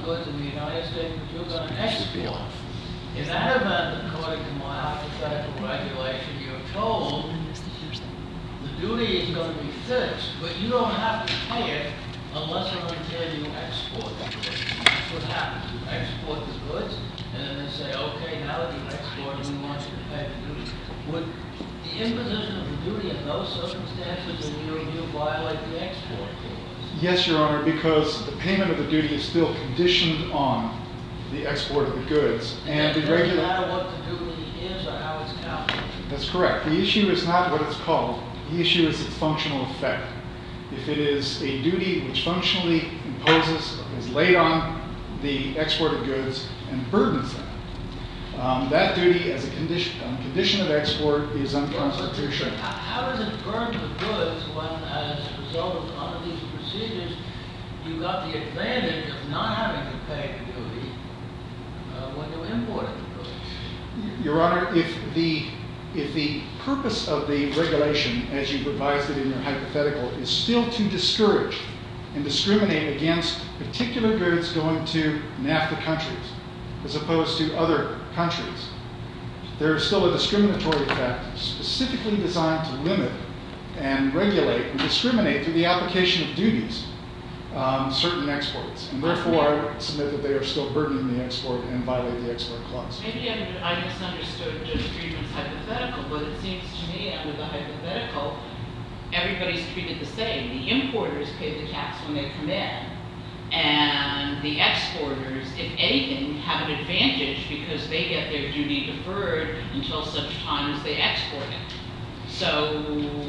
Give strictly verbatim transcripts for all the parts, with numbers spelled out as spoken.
goods in the United States that you're going to export. In that event, according to my hypothetical regulation, you're told the duty is going to be fixed, but you don't have to pay it unless or until you export the goods. That's what happens. You export the goods, and then they say, okay, now that you've exported, we want you to pay the duty. Would the imposition of the duty in those circumstances, in your view, violate the export clause? Yes, Your Honor, because the payment of the duty is still conditioned on the export of the goods. And the regular. It doesn't matter what the duty is or how it's calculated. That's correct. The issue is not what it's called. The issue is its functional effect. If it is a duty which functionally imposes, is laid on the exported goods and burdens them, um, that duty as a condition, um, condition of export is unconstitutional. But how does it burden the goods when, as a result of under these procedures, you got the advantage of not having to pay the duty uh, when you imported the goods? Your Honor, if the if the purpose of the regulation, as you've revised it in your hypothetical, is still to discourage and discriminate against particular goods going to NAFTA countries as opposed to other countries, there is still a discriminatory effect specifically designed to limit and regulate and discriminate through the application of duties um, certain exports. And therefore, I would submit that they are still burdening the export and violate the export clause. Maybe I misunderstood Judge Friedman's hypothetical, but it seems to me under the hypothetical, everybody's treated the same. The importers pay the tax when they come in, and the exporters, if anything, have an advantage because they get their duty deferred until such time as they export it. So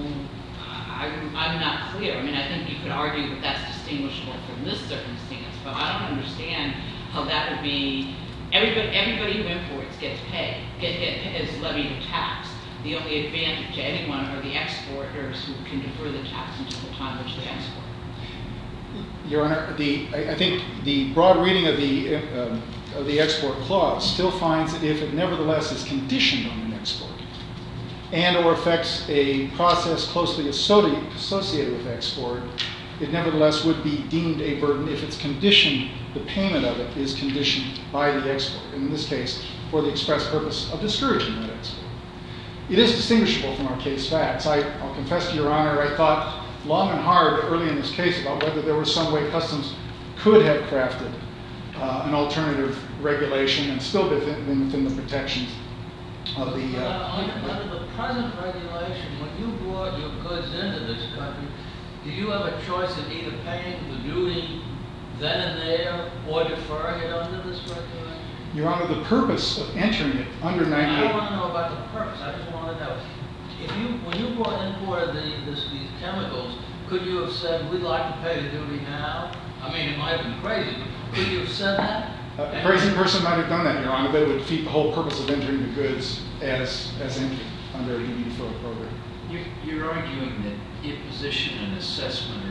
I'm, I'm not clear. I mean, I think you could argue that that's distinguishable from this circumstance, but I don't understand how that would be. Everybody, everybody who imports gets paid, get, get, is levied a tax. The only advantage to anyone are the exporters who can defer the tax until the time which they export. Your Honor, the, I, I think the broad reading of the, um, of the export clause still finds that if it nevertheless is conditioned on an export and or affects a process closely associated with export, it nevertheless would be deemed a burden if it's conditioned, the payment of it is conditioned by the export, in this case, for the express purpose of discouraging that export. It is distinguishable from our case facts. I, I'll confess to Your Honor, I thought long and hard early in this case about whether there was some way Customs could have crafted uh, an alternative regulation and still been within the protections of the... Uh, uh, under, under the present regulation, when you brought your goods into this country, do you have a choice of either paying the duty then and there or deferring it under this regulation? Your Honor, the purpose of entering it under ninety-eight... I don't want to know about the purpose. I just want to know. If you, when you brought imported the, this, these chemicals, could you have said, we'd like to pay the duty now? I mean, it might have been crazy, but could you have said that? A crazy person might have done that, Your Honor, but it would defeat the whole purpose of entering the goods as, as entry under a duty deferral program. You're, you're arguing that imposition and assessment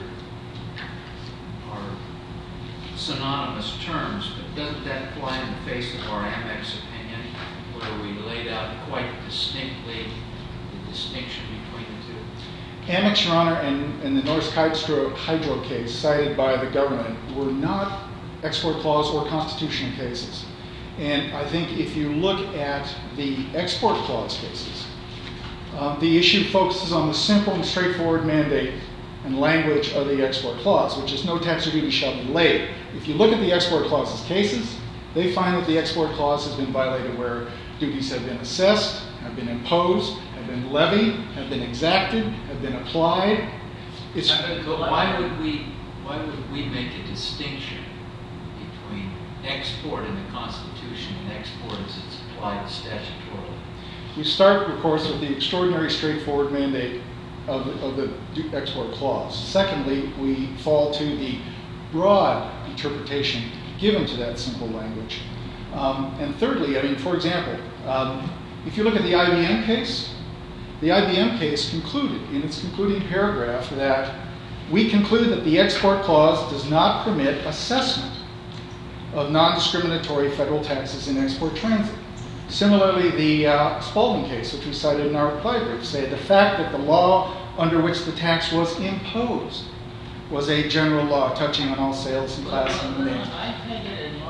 are, are synonymous terms, but doesn't that fly in the face of our Amex opinion, where we laid out quite distinctly the distinction between the two? Amex, Your Honor, and, and the Norsk Hydro, Hydro case cited by the government were not export clause or constitutional cases. And I think if you look at the export clause cases, um, the issue focuses on the simple and straightforward mandate and language of the export clause, which is no tax or duty shall be laid. If you look at the export clause's cases, they find that the export clause has been violated where duties have been assessed, have been imposed, have been levied, have been exacted, have been applied. It's, but why would we, why would we make a distinction between export in the Constitution and export as it's applied statutorily? We start, of course, with the extraordinary straightforward mandate of the, of the export clause. Secondly, we fall to the broad interpretation given to that simple language. Um, and thirdly, I mean, for example, um, if you look at the I B M case, the I B M case concluded in its concluding paragraph that we conclude that the export clause does not permit assessment of non-discriminatory federal taxes in export transit. Similarly, the uh, Spaulding case, which we cited in our reply brief, said the fact that the law under which the tax was imposed was a general law touching on all sales and classes and names. I take it in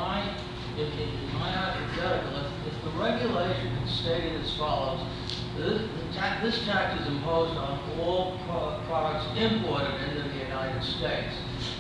if, if in my hypothetical, if, if the regulation is stated as follows, this, the ta this tax is imposed on all pro products imported into the United States.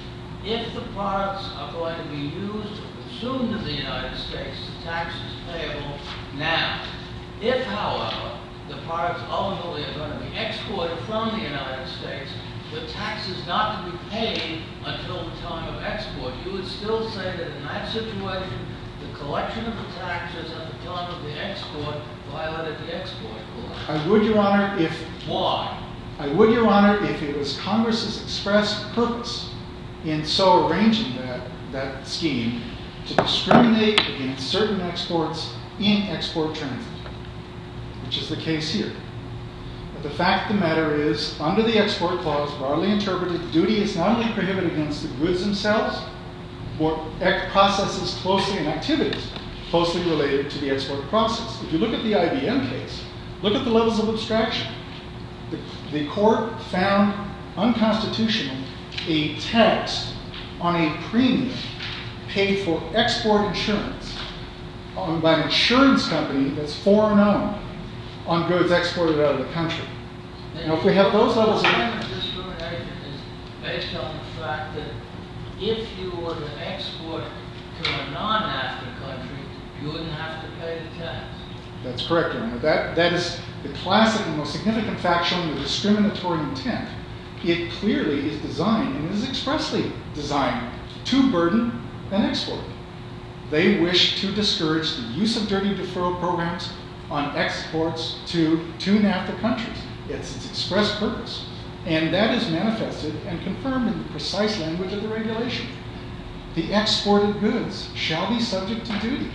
If the products are going to be used or consumed in the United States, the tax is payable now. If, however, the products ultimately are going to be exported from the United States, the tax is not to be paid until the time of export. You would still say that in that situation, the collection of the taxes at the time of the export violated the export law. I would, Your Honor, if... Why? I would, Your Honor, if it was Congress's express purpose in so arranging that, that scheme to discriminate against certain exports in export transit, which is the case here. But the fact of the matter is, under the export clause, broadly interpreted, duty is not only prohibited against the goods themselves, but processes closely and activities closely related to the export process. If you look at the I B M case, look at the levels of abstraction. The, the court found unconstitutional a tax on a premium paid for export insurance owned by an insurance company that's foreign owned on goods exported out of the country. Now, if we have those levels of discrimination is based on the fact that if you were to export to a non-NAFTA country, you wouldn't have to pay the tax. That's correct, Your Honor. That, that is the classic and most significant fact showing the discriminatory intent. It clearly is designed, and is expressly designed, to burden an exporter. They wish to discourage the use of duty deferral programs on exports to, to NAFTA countries. It's its express purpose. And that is manifested and confirmed in the precise language of the regulation. The exported goods shall be subject to duty.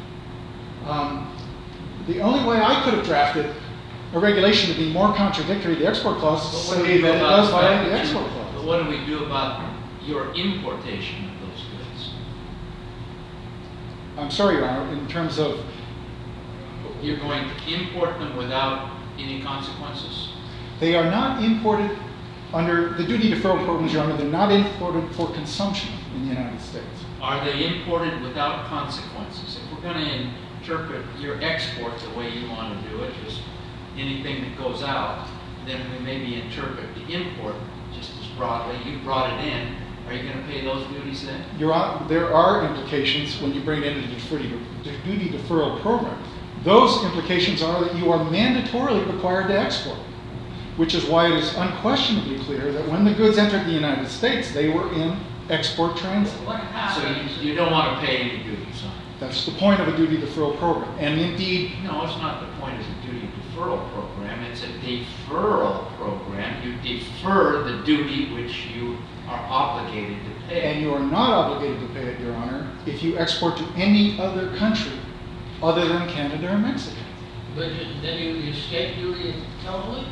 Um, the only way I could have drafted a regulation to be more contradictory to the export clause is to say that it does violate the export clause. But what do we do about your importation of those goods? I'm sorry, Your Honor, in terms of... You're going to import them without any consequences? They are not imported under the duty deferral programs, Your Honor. They're not imported for consumption in the United States. Are they imported without consequences? If we're going to interpret your export the way you want to do it, just anything that goes out, then we maybe interpret the import just as broadly. You brought it in. Are you going to pay those duties then? Your Honor, there are implications when you bring it into the duty deferral program. Those implications are that you are mandatorily required to export, which is why it is unquestionably clear that when the goods entered the United States, they were in export transit. What happens? So you, you don't want to pay any duties on it? That's the point of a duty deferral program. And indeed... No, it's not the point of the duty deferral program. It's a deferral program. You defer the duty which you are obligated to pay. And you are not obligated to pay it, Your Honor, if you export to any other country other than Canada or Mexico. But you, then you, you escape duty totally?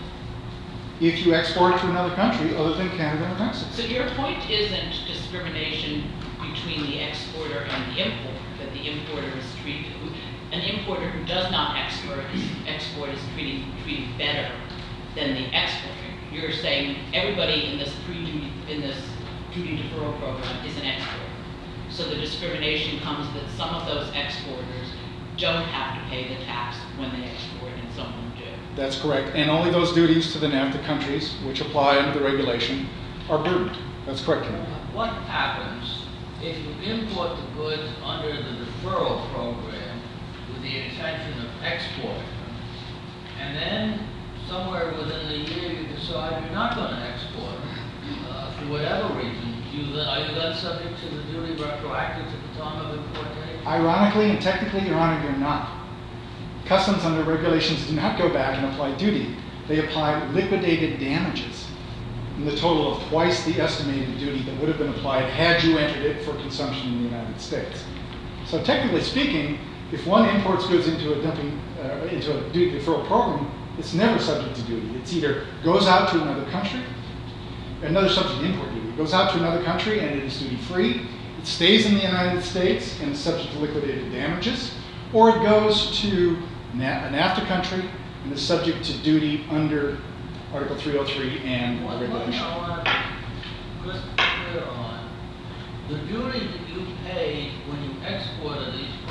If you export to another country other than Canada or Mexico. So your point isn't discrimination between the exporter and the importer, that the importer is treated, an importer who does not export is, export is treated, treated better than the exporter. You're saying everybody in this pre-duty, in this duty deferral program is an exporter. So the discrimination comes that some of those exporters don't have to pay the tax when they export and some of them do. That's correct. And only those duties to the NAFTA countries, which apply under the regulation, are burdened. That's correct, Your Honor. What happens if you import the goods under the deferral program with the intention of exporting them, and then somewhere within the year you decide you're not going to export them, uh, for whatever reason, you then, are you then subject to the duty retroactive to the time of importation? Ironically and technically, Your Honor, you're not. Customs under regulations do not go back and apply duty. They apply liquidated damages in the total of twice the estimated duty that would have been applied had you entered it for consumption in the United States. So technically speaking, if one imports goods into a dumping, uh, into a duty deferral program, it's never subject to duty. It's either goes out to another country, another subject to import duty. It goes out to another country and it is duty free. It stays in the United States and is subject to liquidated damages, or it goes to a NAFTA country and is subject to duty under Article three oh three and One regulation. thing I want to be crystal clear on, the duty that you pay when you exported these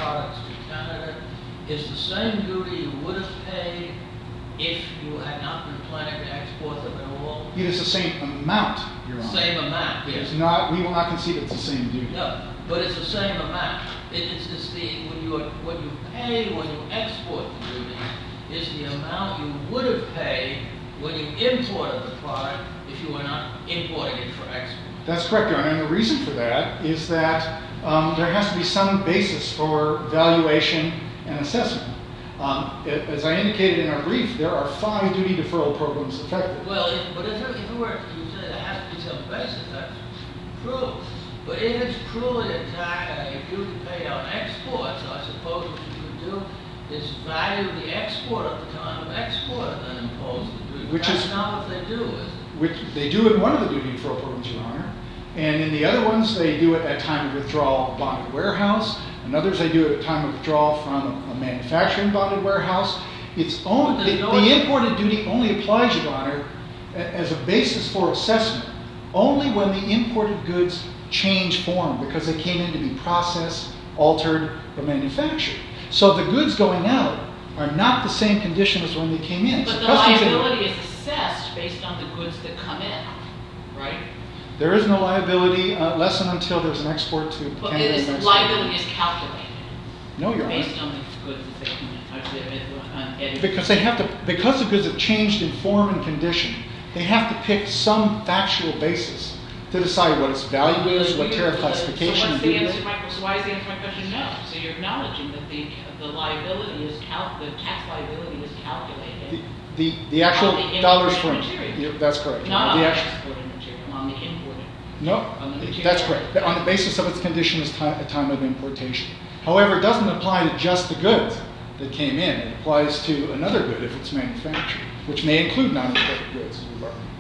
is the same duty you would have paid if you had not been planning to export them at all? It is the same amount, Your Honor. Same amount, It yes. is not, we will not concede it's the same duty. No, but it's the same amount. It, it's, it's the, when you, what you pay when you export the duty is the amount you would have paid when you imported the product if you were not importing it for export. That's correct, Your Honor. And the reason for that is that um, there has to be some basis for valuation and assessment. Um, a- as I indicated in our brief, there are five duty deferral programs effective. Well, if, but if it, if it were, you said there has to be some basis, that's true. But if it's truly a tax, a duty paid on exports, I suppose what you could do is value the export at the time of export and then impose the duty. Which That's is- not what they do, is it? Which they do in one of the duty deferral programs, Your Honor. And in the other ones, they do it at time of withdrawal bonded warehouse. And others, they do it at time of withdrawal from a, a manufacturing bonded warehouse. It's only, But the, there's no- the imported duty only applies, Your Honor, a- as a basis for assessment, only when the imported goods change form because they came in to be processed, altered, or manufactured. So the goods going out are not the same condition as when they came in. But So the customs- liability is assessed based on the goods that come in, right? There is no liability uh, unless and until there's an export to But Canada. it is, and Mexico. liability is calculated No, Your Honor. based on the goods that they come in. Or the- on edit- Because they have to, because the goods have changed in form and condition, they have to pick some factual basis to decide what its value is, what tariff classification. So and what's the duty answer, rate. Michael? So why is the answer to my question no? So you're acknowledging that the, the liability is cal, the tax liability is The, calculated, the, the actual On the dollars for, imported material. yeah, that's correct. not on The the actual- exported material, on the imported. No, on the material. that's correct. On the basis of its condition as time, at time of importation. However, it doesn't apply to just the goods that came in. It applies to another good if it's manufactured, which may include non-imported goods, as we've already.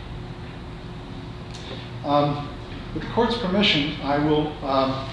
Um, with the court's permission, I will um,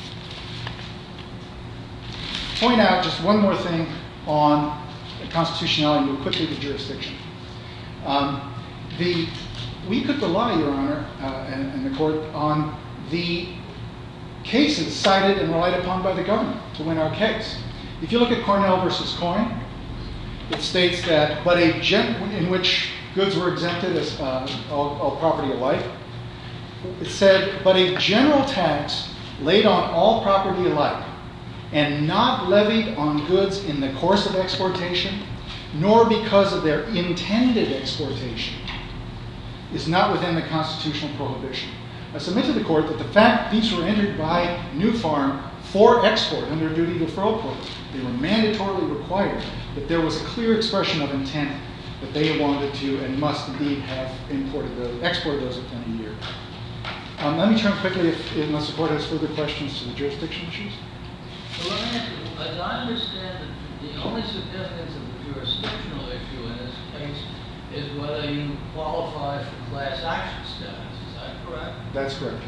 point out just one more thing on the constitutionality and move quickly to jurisdiction. Um, the, we could rely, Your Honor, uh, and, and the court, on the cases cited and relied upon by the government to win our case. If you look at Cornell versus Coyne, it states that, but a gen, in which goods were exempted as uh, all, all property alike, it said, but a general tax laid on all property alike and not levied on goods in the course of exportation, nor because of their intended exportation, is not within the constitutional prohibition. I submit to the court that the fact these were entered by New Farm for export under a duty deferral program, they were mandatorily required, that there was a clear expression of intent that they wanted to and must indeed have imported those, exported those within a year. Um, let me turn quickly, if, unless the court has further questions, to the jurisdiction issues. So let me ask you, as I understand it, the only significance of the jurisdictional issue in this case is whether you qualify for class action status. Is that correct? That's correct.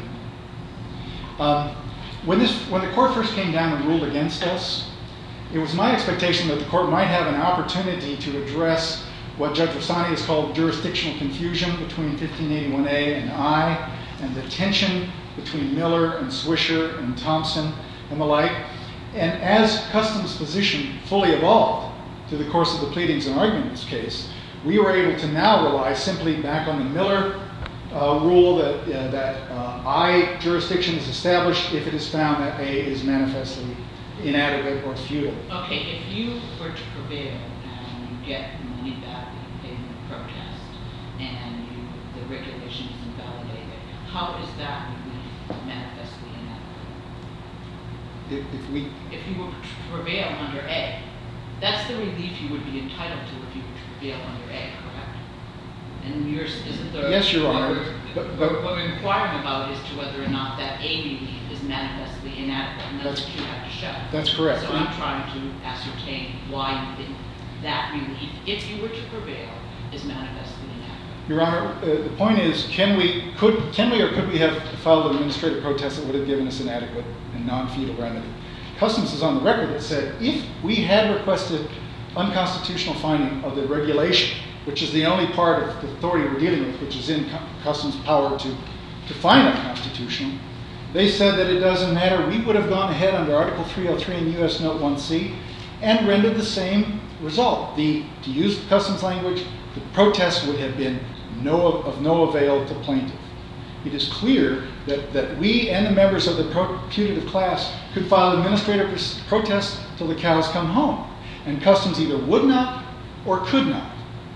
Um, when, this, when the court first came down and ruled against us, it was my expectation that the court might have an opportunity to address what Judge Rossani has called jurisdictional confusion between fifteen eighty-one A and I, and the tension between Miller and Swisher and Thompson and the like. And as Customs' position fully evolved through the course of the pleadings and argument in this case, we were able to now rely simply back on the Miller uh, rule that, uh, that uh, I jurisdiction is established if it is found that A is manifestly inadequate or futile. Okay, if you were to prevail and you get money back that you paid in the protest and you, the regulation is invalidated, how is that relief manifestly inadequate? If, if we, If you were to prevail under A, that's the relief you would be entitled to if you were to prevail under A, correct? And yours isn't the... Yes, Your Honor, what we're- but- but- What we're inquiring about is to whether or not that A relief is manifestly inadequate, and that's That's- what you have to show. that's correct. So I'm trying to ascertain why you think that relief, if you were to prevail, is manifestly inadequate. Your Honor, uh, the point is, can we, could, can we or could we have filed an administrative protest that would have given us an adequate and non-fetal remedy? Customs is on the record that said if we had requested unconstitutional finding of the regulation, which is the only part of the authority we're dealing with, which is in Customs' power to, to find unconstitutional, they said that it doesn't matter. We would have gone ahead under Article three oh three in U S Note one C and rendered the same result. The, to use customs language, the protest would have been no, of no avail to plaintiff. It is clear that, that we and the members of the pro putative class could file administrative protests till the cows come home. And customs either would not or could not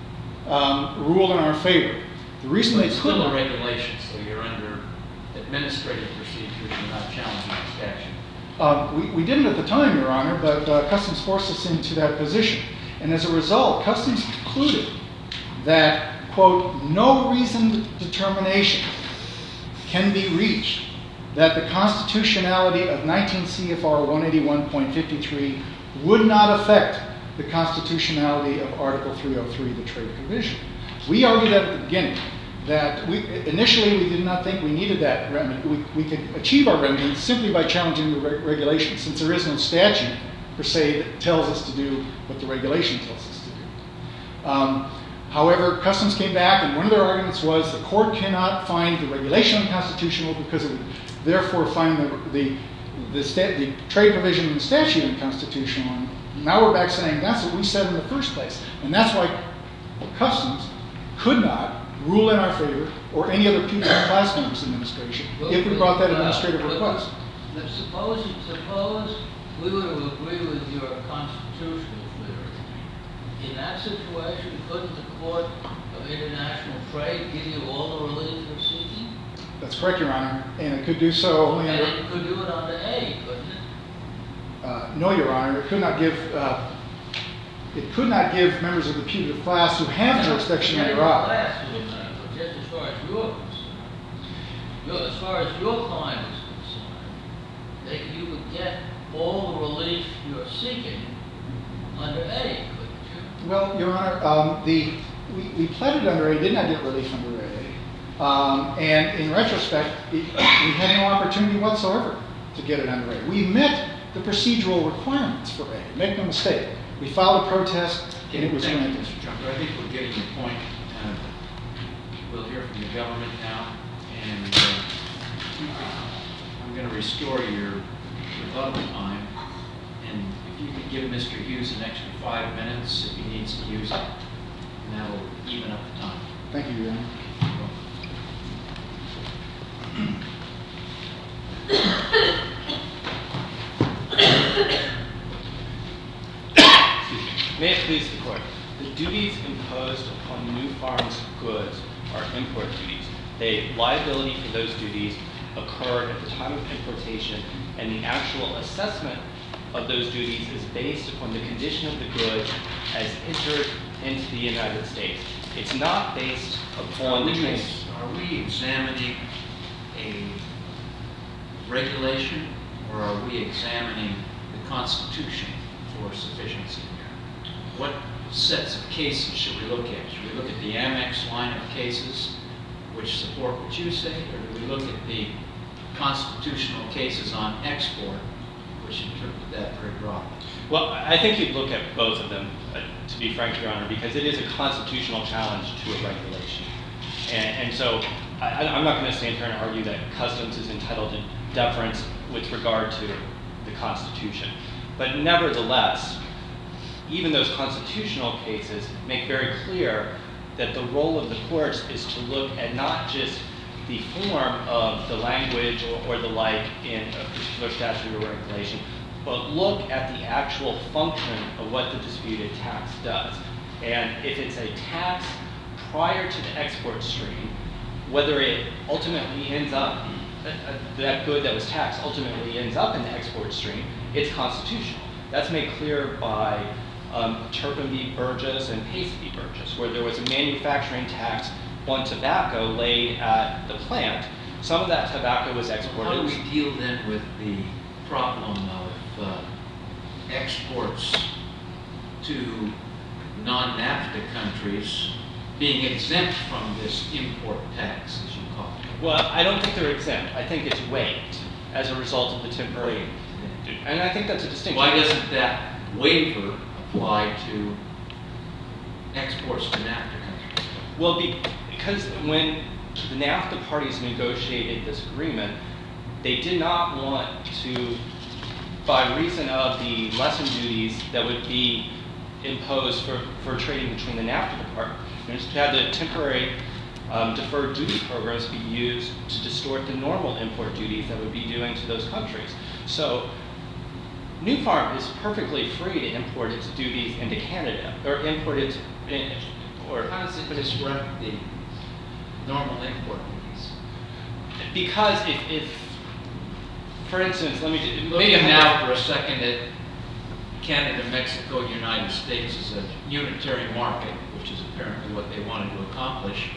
um, rule in our favor. The reason But they it's could still a not, regulation, so you're under administrative procedures, you're not challenging the statute. um, we, we didn't at the time, Your Honor, but uh, customs forced us into that position. And as a result, customs concluded that, quote, no reasoned determination can be reached that the constitutionality of nineteen C F R one eighty-one point fifty-three would not affect the constitutionality of Article three oh three, the trade provision. We argued at the beginning that we, initially we did not think we needed that remedy. We, we could achieve our remedy simply by challenging the reg regulations, since there is no statute per se that tells us to do what the regulation tells us to do. Um, However, customs came back, and one of their arguments was the court cannot find the regulation unconstitutional because it would therefore find the, the, the, sta the trade provision in the statute unconstitutional. And now we're back saying that's what we said in the first place. And that's why customs could not rule in our favor or any other putative class members administration Well, if we brought that uh, administrative but- request. But suppose, suppose we were to agree with your constitutional theory. In that situation, couldn't the Court of International Trade give you all the relief you're seeking? That's correct, Your Honor. And it could do so only And under... it could do it under A, couldn't it? Uh, no, Your Honor. It could not give... Uh, it could not give members of the putative class who have jurisdiction under I. Class wouldn't matter, but just as far as you're concerned, you're, as far as your client is concerned, that you would get all the relief you're seeking under A, couldn't you? Well, Your Honor, um, the, we, we pleaded under A, did not get relief under A. Um, and in retrospect, it, we had no opportunity whatsoever to get it under A. We met the procedural requirements for A. Make no mistake. We filed a protest, and it was Thank you, granted. Mister Junker. I think we're getting your point. Uh, we'll hear from the government now, and uh, I'm going to restore your rebuttal time. And if you could give Mister Hughes an extra five minutes if he needs to use it, and that'll even up the time. Thank you, Your Honor. May it please the Court. The duties imposed upon New Farms goods are import duties. The liability for those duties occurred at the time of importation, and the actual assessment of those duties is based upon the condition of the goods as entered into the United States. It's not based upon the trans- Are we examining a regulation, or are we examining the Constitution for sufficiency? What sets of cases should we look at? Should we look at the Amex line of cases, which support what you say, or do we look at the constitutional cases on export, which interpret that very broadly? Well, I think you'd look at both of them, uh, to be frank, Your Honor, because it is a constitutional challenge to a regulation. And, and so I, I'm not going to stand here and argue that customs is entitled to deference with regard to the Constitution. But nevertheless, even those constitutional cases make very clear that the role of the courts is to look at not just the form of the language or, or the like in a particular statute or regulation, but look at the actual function of what the disputed tax does. And if it's a tax prior to the export stream, whether it ultimately ends up, uh, uh, that good that was taxed ultimately ends up in the export stream, it's constitutional. That's made clear by um, Turpin v. Burgess and Pace v. Burgess, where there was a manufacturing tax on tobacco laid at the plant. Some of that tobacco was exported. How do we deal then with the problem of uh, exports to non-NAFTA countries being exempt from this import tax, as you call it? Well, I don't think they're exempt. I think it's waived as a result of the temporary. And I think that's a distinction. Why doesn't that waiver apply to exports to NAFTA countries? Well, be, because when the NAFTA parties negotiated this agreement, they did not want to by reason of the lesson duties that would be imposed for, for trading between the NAFTA departments, to have the temporary um, deferred duty programs be used to distort the normal import duties that would be due into those countries. So New Farm is perfectly free to import its duties into Canada, or import its, or How does it disrupt the normal import duties? because if, if for instance, let me just, Looking now for a second at Canada, Mexico, United States as a unitary market, which is apparently what they wanted to accomplish,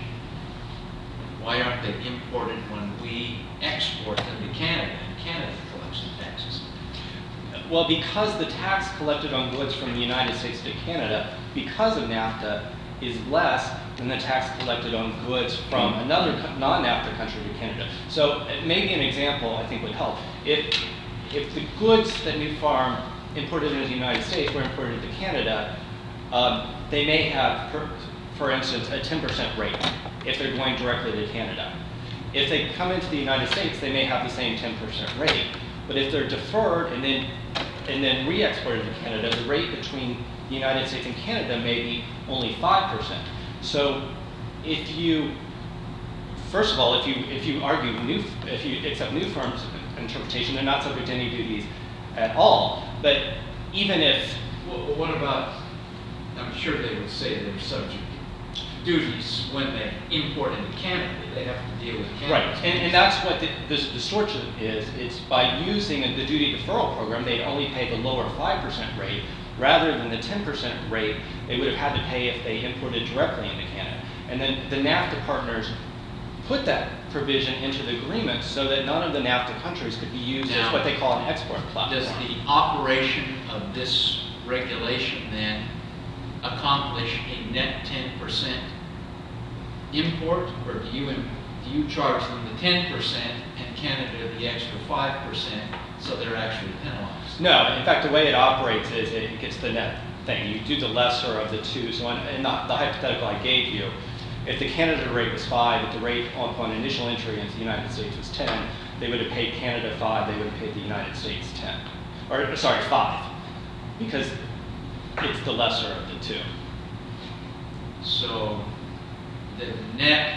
why aren't they imported when we export them to Canada and Canada collects the taxes? Well, because the tax collected on goods from the United States to Canada, because of NAFTA, is less than the tax collected on goods from another co- non-NAFTA country to Canada. So uh, maybe an example I think would help. If, if the goods that New Farm imported into the United States were imported into Canada, um, they may have, per, for instance, a ten percent rate if they're going directly to Canada. If they come into the United States, they may have the same ten percent rate. But if they're deferred and then and then re-exported to Canada, the rate between the United States and Canada may be only five percent. So if you, first of all, if you if you argue new, if you accept New Farm's interpretation, they're not subject to any duties at all. But even if, Well, what about, I'm sure they would say they're subject to duties when they import into Canada. They have to deal with Canada. right, and, and that's what the, this distortion is. It's by using the duty deferral program, they'd only pay the lower five percent rate rather than the ten percent rate they would have had to pay if they imported directly into Canada. And then the NAFTA partners put that provision into the agreement so that none of the NAFTA countries could be used Now, as what they call an export platform. Does the operation of this regulation then accomplish a net ten percent import, or do you, do you charge them the ten percent and Canada the extra five percent so they're actually penalized? No, in fact, the way it operates is it gets the net thing. You do the lesser of the two. So in, in the, the hypothetical I gave you, if the Canada rate was five, if the rate upon initial entry into the United States was ten, they would have paid Canada five, they would have paid the United States ten. Or, sorry, five. Because it's the lesser of the two. So the net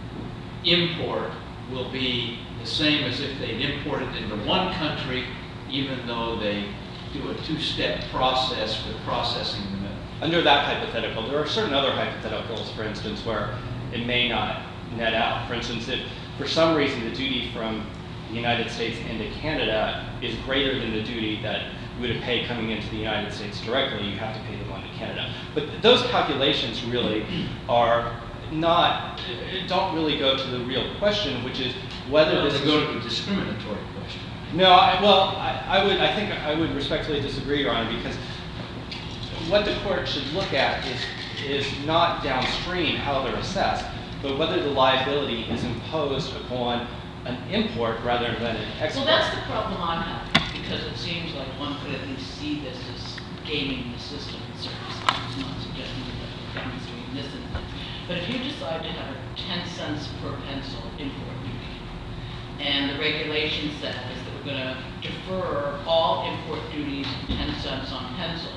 import will be the same as if they'd imported into one country, even though they do a two-step process for processing them. Under that hypothetical, there are certain other hypotheticals, for instance, where it may not net out. For instance, if for some reason the duty from the United States into Canada is greater than the duty that you would have paid coming into the United States directly, you have to pay the one to Canada. But th- those calculations really are not, don't really go to the real question, which is whether Well, this they is... go to the discriminatory question. No, I, well, I, I would, I think I would respectfully disagree, Your Honor, because what the court should look at is, is not downstream how they're assessed, but whether the liability is imposed upon an import rather than an export. Well, that's the problem I'm having, because it seems like one could at least see this as gaming the system in certain sense. I'm not suggesting that the government's doing this and that. But if you decide to have a ten cents per pencil import duty, and the regulation says that we're going to defer all import duties of ten cents on pencils,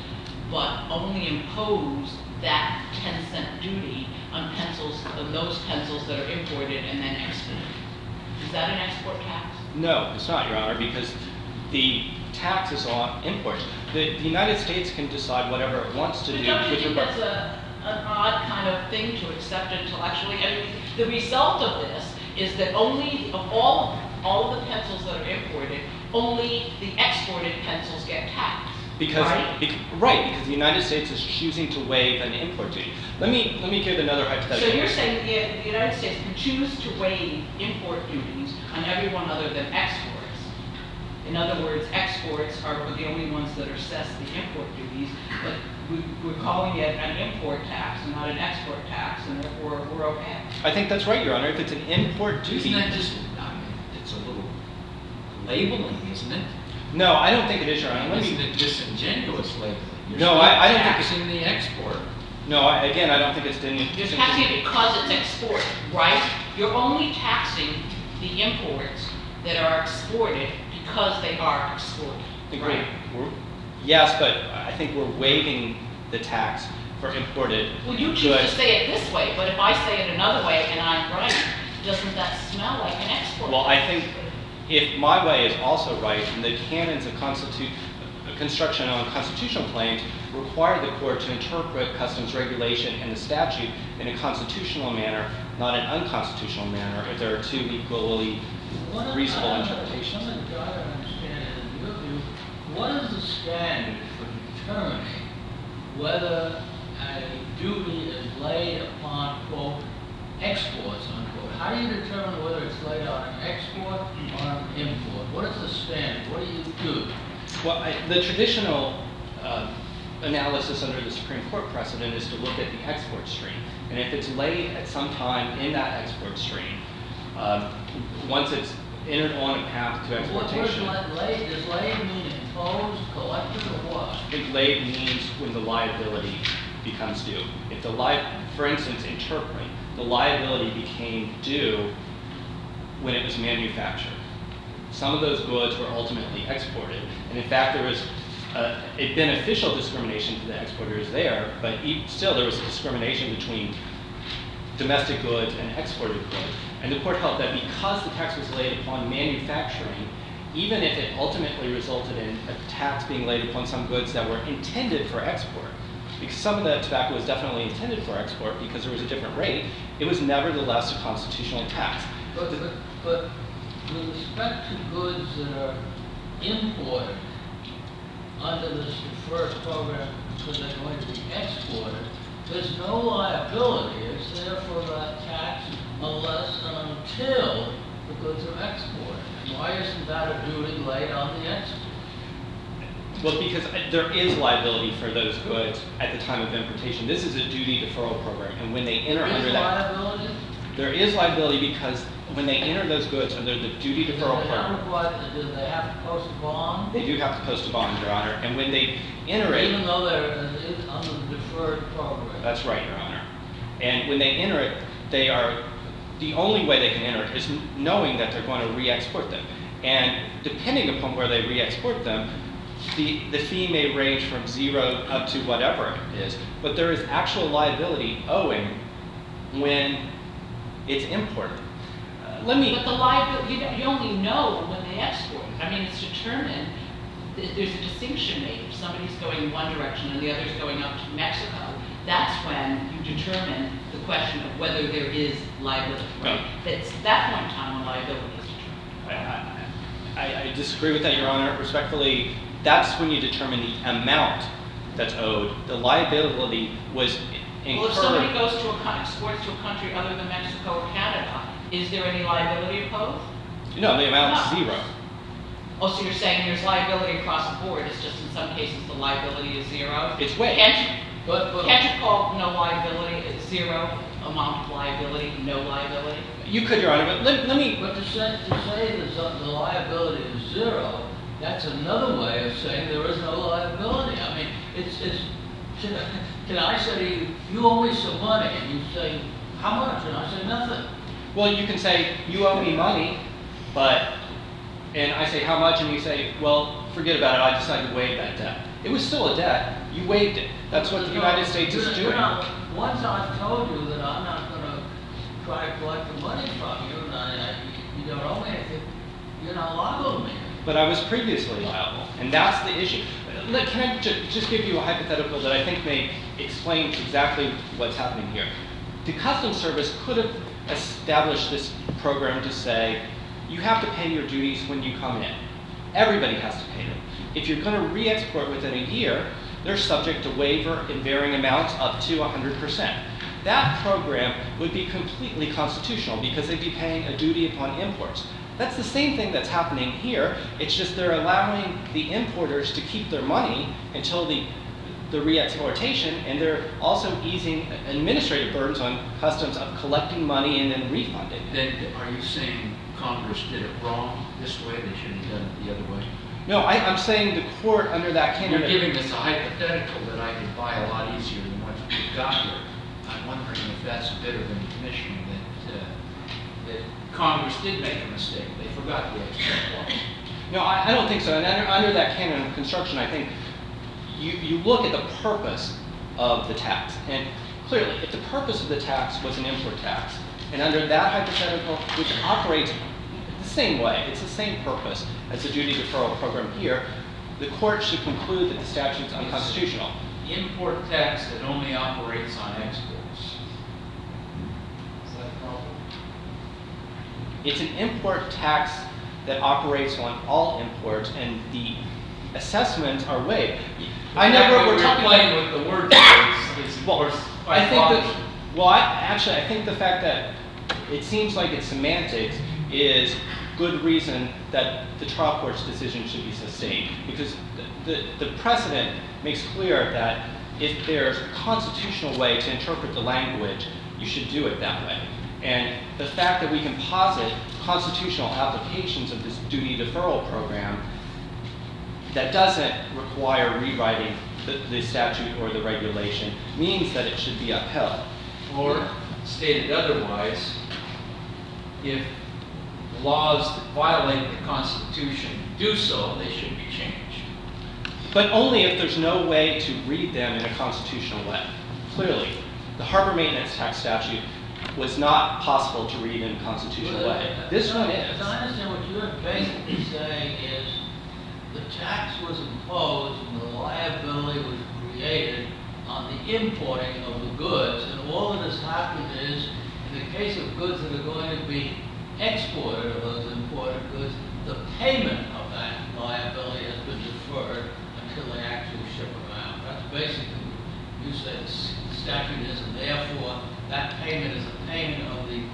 but only impose that ten cent duty on pencils, on those pencils that are imported and then exported. Is that an export tax? No, it's not, Your Honor, because the tax is on imports. The, the United States can decide whatever it wants to But do don't you with think regard. that's a, an odd kind of thing to accept intellectually? I mean, the result of this is that only, of all, all of the pencils that are imported, only the exported pencils get taxed. Because, right? bec- right, because the United States is choosing to waive an import duty. Let me, let me give another hypothetical. So you're saying the, the United States can choose to waive import duties on everyone other than exports. In other words, exports are the only ones that are assessed the import duties, but we, we're calling it an import tax and not an export tax, and therefore we're okay. I think that's right, Your Honor. If it's an import duty. Isn't that just, I mean, it's a little labeling, isn't it? No, I don't think it is, Your Honor. Let Isn't me, it disingenuous labeling? You're No, still I- I don't think taxing the export. no, I, again, I don't think it's din- You're taxing it because it's exported, right? You're only taxing the imports that are exported because they are exported. think Right. we're, we're, yes, but I think we're waiving the tax for imported Well, you choose to goods. say it this way, but if I say it another way and I'm right, doesn't that smell like an export? Well, I think if my way is also right, and the canons of constitute, construction on constitutional claims require the court to interpret customs regulation and the statute in a constitutional manner, not an unconstitutional manner, if there are two equally What is- reasonable I don't know, interpretations. Something that I don't understand is, in your view, what is the standard for determining whether a duty is laid upon, quote, exports, unquote? How do you determine whether it's laid on an export or an import? What is the standard? What do you do? Well, I, the traditional uh, analysis under the Supreme Court precedent is to look at the export stream. And if it's laid at some time in that export stream, um, once it's entered on a path to What, what is exportation, la- laid? Does laid mean imposed, collected, or what? I think laid means when the liability becomes due. If the li- for instance, in Turkey, the liability became due when it was manufactured. Some of those goods were ultimately exported, and in fact, there was uh, a beneficial discrimination to the exporters there, but e- still there was a discrimination between domestic goods and exported goods. And the court held that because the tax was laid upon manufacturing, even if it ultimately resulted in a tax being laid upon some goods that were intended for export, because some of that tobacco was definitely intended for export because there was a different rate, it was nevertheless a constitutional tax. But, but, but with respect to goods that are imported under this deferred program because they're going to be exported, there's no liability. It's there for that tax unless and until the goods are exported. And why isn't that a duty laid on the export? Well, because there is liability for those goods at the time of importation. This is a duty deferral program, and when they enter There under is that, liability? there is liability because when they enter those goods under the duty Do deferral they have program, to what- do they have to post a bond? they do have to post a bond, Your Honor, and when they enter it, Even though they're uh, under the deferred program? that's right, Your Honor. And when they enter it, they are, the only way they can enter it is knowing that they're going to re-export them. And depending upon where they re-export them, the, the fee may range from zero up to whatever it is, but there is actual liability owing when it's imported. Uh, let me, But the liability, you, don't- you only know when they export. I mean, it's determined, th- there's a distinction made. If somebody's going in one direction and the other's going up to Mexico, that's when you determine the question of whether there is liability, right? That's that point in time when liability is determined. I, I, I disagree with that, Your Honor. Respectfully, that's when you determine the amount that's owed. The liability was incurred. Well, if somebody goes to a, coun- exports to a country other than Mexico or Canada, is there any liability imposed? No, the amount's No. zero. Oh, so you're saying there's liability across the board, it's just in some cases the liability is zero? It's waived. Can't you, But, but. can't you call no liability, it's zero amount of liability, no liability? You could, Your Honor, but let, let me, But to say, to say that the the liability is zero, that's another way of saying there is no liability. I mean, it's, it's, can I- can I say to you, you owe me some money, and you say, how much? And I say, nothing. well, you can say, you owe me money, but, and I say, how much? And you say, well, forget about it, I decided to waive that debt. It was still a debt, you waived it. That's what the No, United States is you're- doing. you're not- Once I've told you that I'm not gonna try to collect the money from you, and I, I- you don't owe me anything, you're not liable to me. But I was previously liable, and that's the issue. Let- Can I ju- just give you a hypothetical that I think may explain exactly what's happening here? The Customs Service could have established this program to say, you have to pay your duties when you come in. Everybody has to pay them. If you're going to re-export within a year, they're subject to waiver in varying amounts up to one hundred percent. That program would be completely constitutional because they'd be paying a duty upon imports. That's the same thing that's happening here. It's just they're allowing the importers to keep their money until the, the re-exportation, and they're also easing administrative burdens on customs of collecting money and then refunding it. Then are you saying Congress did it wrong this way? They should have done it the other way? No, I, I'm saying the court under that You're canon. giving us a hypothetical that I could buy a lot easier than what we've got here. I'm wondering if that's a bit of an admission that, uh, that Congress did make a mistake. They forgot the export clause. No, I, I don't think so. And under, under that canon of construction, I think you, you look at the purpose of the tax. And clearly, if the purpose of the tax was an import tax, and under that hypothetical, which operates the same way, it's the same purpose as the duty deferral program here, the court should conclude that the statute is unconstitutional. Import tax that only operates on exports. Is that a problem? It's an import tax that operates on all imports, and the assessments are waived. I know we're, we're talking playing with the word is, is well, of course, I think logical. that, well, I, actually, I think the fact that it seems like it's semantics is good reason that the trial court's decision should be sustained, because the, the, the precedent makes clear that if there's a constitutional way to interpret the language, you should do it that way. And the fact that we can posit constitutional applications of this duty deferral program that doesn't require rewriting the, the statute or the regulation means that it should be upheld. Or, stated otherwise, if laws that violate the Constitution do so, they should be changed. But only if there's no way to read them in a constitutional way. Clearly, the harbor maintenance tax statute was not possible to read in a constitutional way. This one is. As I understand, what you're basically saying is the tax was imposed and the liability was created on the importing of the goods, and all that has happened is, in the case of goods that are going to be exported, or those imported goods, the payment of that liability has been deferred until they actually ship them out. That's basically what you say the statute is, and therefore that payment is a payment of the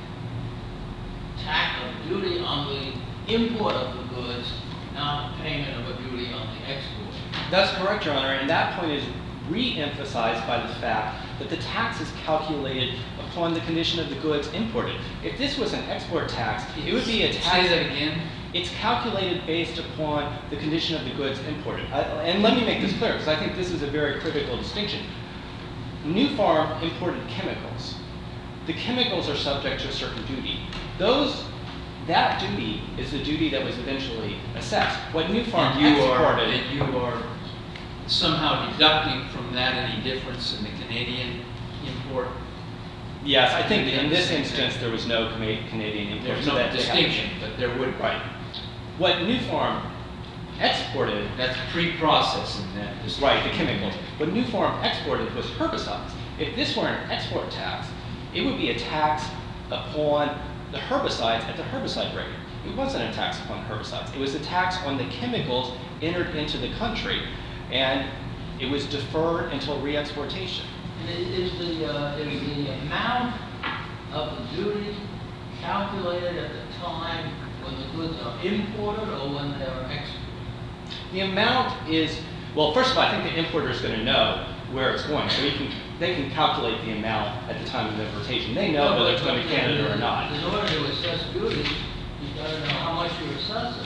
tax of duty on the import of the goods, not a payment of a duty on the export. That's correct, Your Honor, and that point is re-emphasized by the fact that the tax is calculated upon the condition of the goods imported. If this was an export tax, it would be a tax. Say that again. It's calculated based upon the condition of the goods imported. I, and let me make this clear, because I think this is a very critical distinction. New Farm imported chemicals. The chemicals are subject to a certain duty. Those, that duty is the duty that was eventually assessed. What New Farm And you exported. are, and you are somehow deducting from that any difference in the Canadian import. Yes, I think in this instance there was no Canadian import. There's so no that distinction, but there would be. Right. What New Farm exported. That's pre-processing that. Right, the chemicals. What New Farm exported was herbicides. If this were an export tax, it would be a tax upon the herbicides at the herbicide rate. It wasn't a tax upon herbicides. It was a tax on the chemicals entered into the country, and it was deferred until re-exportation. Is the, uh, is the amount of the duty calculated at the time when the goods are imported or when they are exported? The amount is, well, first of all, I think the importer is going to know where it's going. So he can, they can calculate the amount at the time of importation. They know No, whether it's but- going to be Canada or not. In order to assess duty, you've got to know how much you're assessing.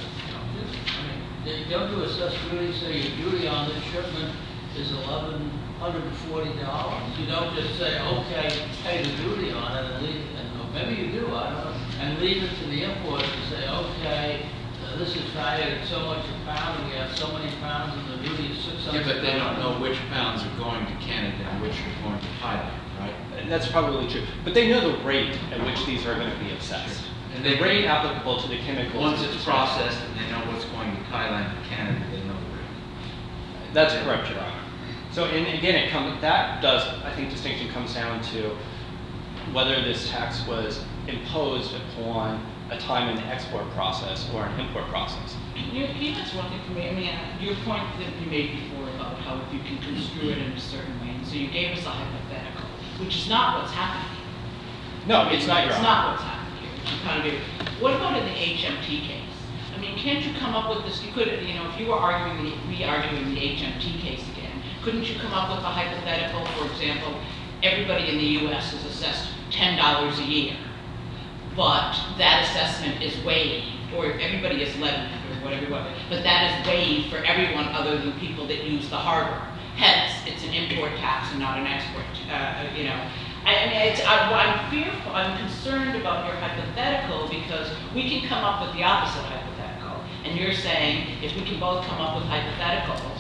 I mean, don't you assess duty, say your duty on this shipment is eleven hundred forty dollars? You don't just say, okay, pay the duty on it and leave it, and or maybe you do, I don't know, and leave it to the importer to say, okay, uh, this is valued at so much a pound, and we have so many pounds, and the duty is six hundred. Yeah, but they don't know which pounds are going to Canada and which are going to Thailand, right? And that's probably true. But they know the rate at which these are going to be assessed. And The they rate applicable to the chemicals. Once is it's the same. processed and they know what's going to Thailand and Canada, they know the rate. That's correct, Your Honor. So, and again, it comes, that does, I think distinction comes down to whether this tax was imposed upon a time in the export process or an import process. You, you that's one thing for me. I mean, uh, your point that you made before about how if you can construe it in a certain way, and so you gave us a hypothetical, which is not what's happening. No, it's not, Your It's Honor. not what's happening here. You kind of gave- What about in the H M T case? I mean, can't you come up with this? You could, you know, if you were arguing the, re-arguing the H M T case again, couldn't you come up with a hypothetical? For example, everybody in the U S is assessed ten dollars a year, but that assessment is waived, or everybody is levied, or whatever, whatever, but that is waived for everyone other than people that use the harbor. Hence, it's an import tax and not an export, uh, you know. I, I mean, it's, I, I'm fearful, I'm concerned about your hypothetical because we can come up with the opposite hypothetical. And you're saying, if we can both come up with hypotheticals,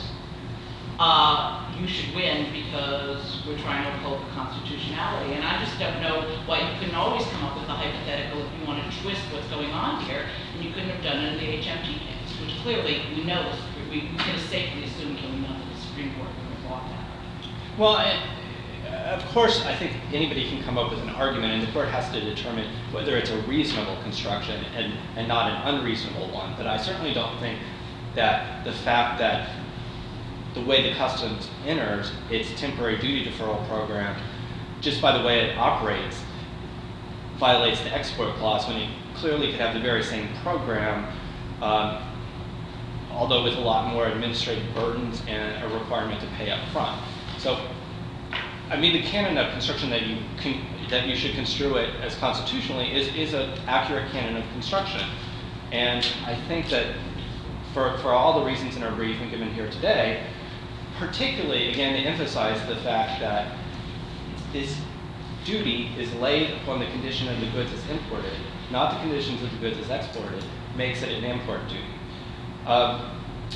uh, you should win because we're trying to uphold the constitutionality. And I just don't know why you couldn't always come up with a hypothetical if you want to twist what's going on here, and you couldn't have done it in the H M T case, which clearly we know, is, we, we can safely assume that we know that the Supreme Court would walk that. Well, I, of course, I think anybody can come up with an argument, and the court has to determine whether it's a reasonable construction and, and not an unreasonable one. But I certainly don't think that the fact that the way the Customs enters its temporary duty deferral program, just by the way it operates, violates the export clause when it clearly could have the very same program, um, although with a lot more administrative burdens and a requirement to pay up front. So, I mean, the canon of construction that you can, that you should construe it as constitutionally is, is an accurate canon of construction. And I think that for, for all the reasons in our brief and given here today, particularly, again, to emphasize the fact that this duty is laid upon the condition of the goods as imported, not the conditions of the goods as exported, makes it an import duty. Um,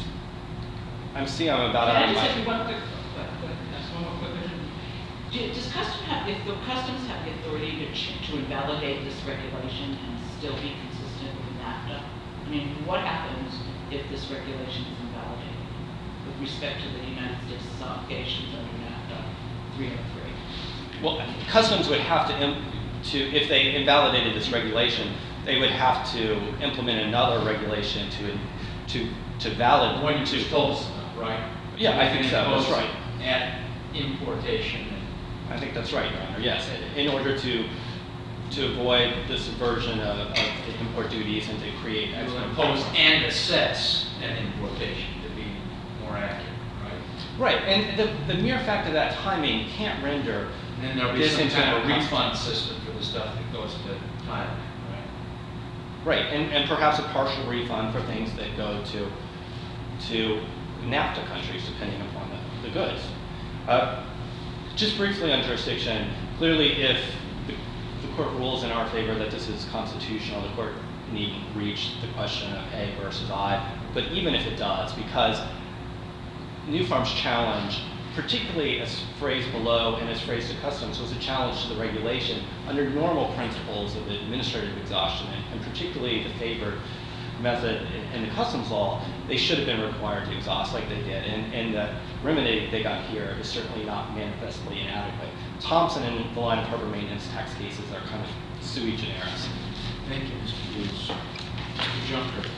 I'm seeing I'm about out Can I of just my... ask you one quick, quick, quick, ask one more quick question? Do, does Customs have, if the Customs have the authority to, ch- to invalidate this regulation and still be consistent with NAFTA? I mean, what happens if this regulation is invalidated with respect to the United States' obligations under NAFTA three oh three? Well, Customs would have to, im- to, if they invalidated this regulation, they would have to implement another regulation to, to, to valid. What you to, just told us about, right? Yeah, I think so. That's right. At importation. I think that's right, Your Honor. Yes, in order to to avoid the subversion of, of the import duties and to create To export impose taxes. and assess an importation to be more accurate, right? Right, and the, the mere fact of that timing can't render And then there'll be this some into kind of a refund system for the stuff that goes to Thailand, right? right, and, and perhaps a partial refund for things that go to to NAFTA countries, depending upon the, the goods. Uh, just briefly on jurisdiction, clearly if the, the court rules in our favor that this is constitutional, the court needn't reach the question of A versus I, but even if it does, because New Farm's challenge, particularly as phrased below and as phrased to Customs, was a challenge to the regulation under normal principles of administrative exhaustion, and, and particularly the favored method in, in the Customs law, they should have been required to exhaust like they did, and, and the remedy they got here is certainly not manifestly inadequate. Thompson and the line of harbor maintenance tax cases are kind of sui generis. Thank you, Mister Hughes. Mister Junker.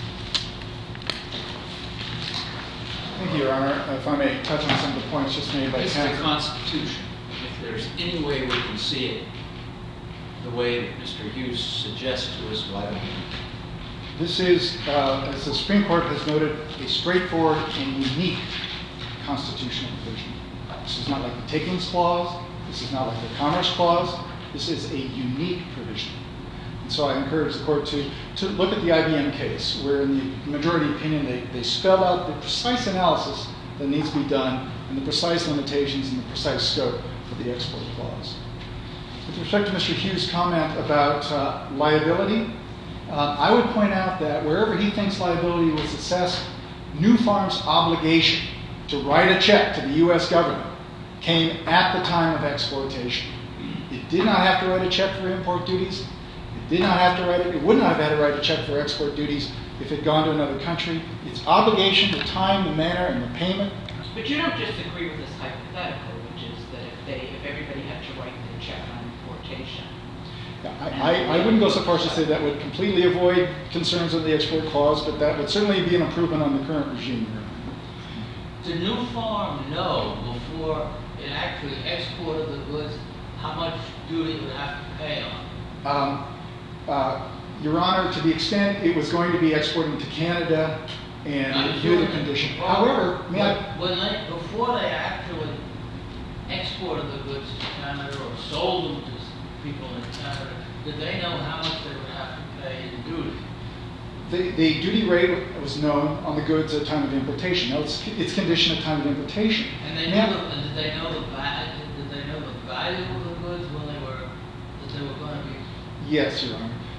Thank you, Your Honor. If I may touch on some of the points just made by This is the counsel. Constitution. If there's any way we can see it the way that Mister Hughes suggests to us, why don't we? This is, uh, as the Supreme Court has noted, a straightforward and unique constitutional provision. This is not like the Takings Clause. This is not like the Commerce Clause. This is a unique provision. And so I encourage the court to, to look at the I B M case, where in the majority opinion they, they spell out the precise analysis that needs to be done and the precise limitations and the precise scope of the export clause. With respect to Mister Hughes' comment about uh, liability, uh, I would point out that wherever he thinks liability was assessed, New Farm's obligation to write a check to the U S government came at the time of exportation. It did not have to write a check for import duties. It did not have to write it. It would not have had to write a check for export duties if it had gone to another country. Its obligation, the time, the manner, and the payment. But you don't disagree with this hypothetical, which is that if they, if everybody had to write their check on importation. I, I, I wouldn't go so far as to say that would completely avoid concerns of the export clause, but that would certainly be an improvement on the current regime. Did New Farm know before it actually exported the goods how much duty it would have to pay on? Um, uh, Your Honor, to the extent it was going to be exporting to Canada and review the condition. However, may I? When they, before they actually exported the goods to Canada or sold them to people in Canada, did they know how much they would have to pay in duty? The, the duty rate was known on the goods at time of importation. Now, it's, it's conditioned at time of importation. And they knew Now, the, and did they know the value? Did they know the value of the goods when they were that they were going to be? Yes, Your Honor.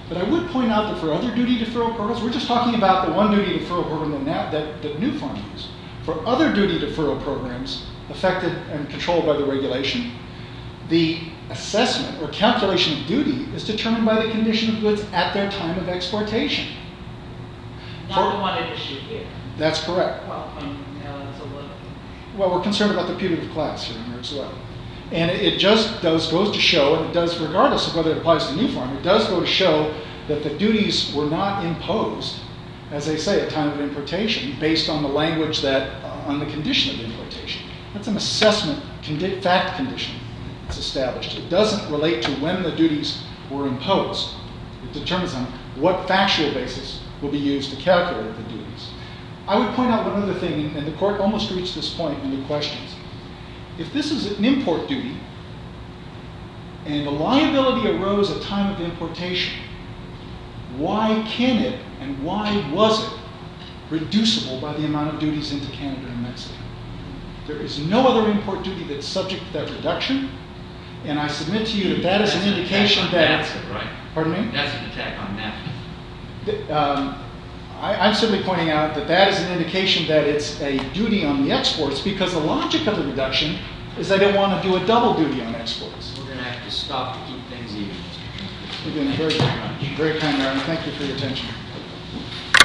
But I would point out that for other duty deferral programs, we're just talking about the one duty deferral program that, now, that, that New Farm used. For other duty deferral programs affected and controlled by the regulation, the assessment or calculation of duty is determined by the condition of goods at their time of exportation. Not For- the one at issue here. That's correct. Well, um, no, that's a little. Well, we're concerned about the putative class here as well. And it it just does, goes to show, and it does regardless of whether it applies to New Farm, it does go to show that the duties were not imposed, as they say, at time of importation, based on the language that, uh, on the condition of importation. That's an assessment condi- fact condition that's established. It doesn't relate to when the duties were imposed. It determines on what factual basis will be used to calculate the duties. I would point out one other thing, and the court almost reached this point in the questions. If this is an import duty, and the liability arose at time of importation, why can it and why was it reducible by the amount of duties into Canada and Mexico? There is no other import duty that's subject to that reduction, and I submit to you that that is an That's indication attack on that it's, NAFTA, right? pardon me? That's an attack on NAFTA. Th- um, I, I'm simply pointing out that that is an indication that it's a duty on the exports, because the logic of the reduction is they don't want to do a double duty on exports. We're going to have to stop to keep things even. You've been very, very kind, Aaron. Thank you for your attention.